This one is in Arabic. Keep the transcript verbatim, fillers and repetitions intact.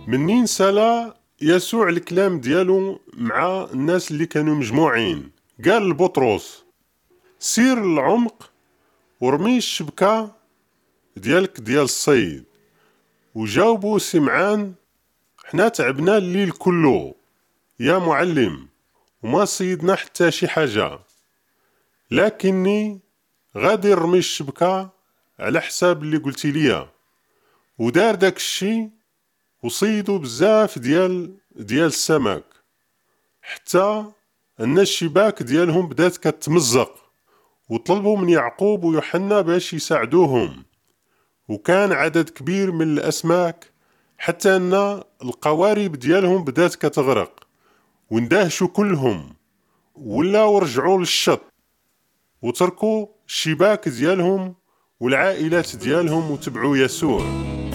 منين سالا يسوع الكلام ديالو مع الناس اللي كانوا مجموعين، قال لبطرس سير للعمق ورمي الشبكة ديالك ديال الصيد. وجاوبوا سمعان حنا تعبنا الليل كله يا معلم وما صيدنا حتى شي حاجة، لكني غادي نرمي الشبكة على حساب اللي قلتي ليا. ودار داك الشي وصيدوا بزاف ديال ديال السمك حتى ان الشباك ديالهم بدات كتمزق، وطلبوا من يعقوب ويوحنا باش يساعدوهم. وكان عدد كبير من الاسماك حتى ان القوارب ديالهم بدات كتغرق، واندهشوا كلهم ولاو رجعوا للشط وتركوا الشباك ديالهم والعائلات ديالهم وتبعوا يسوع.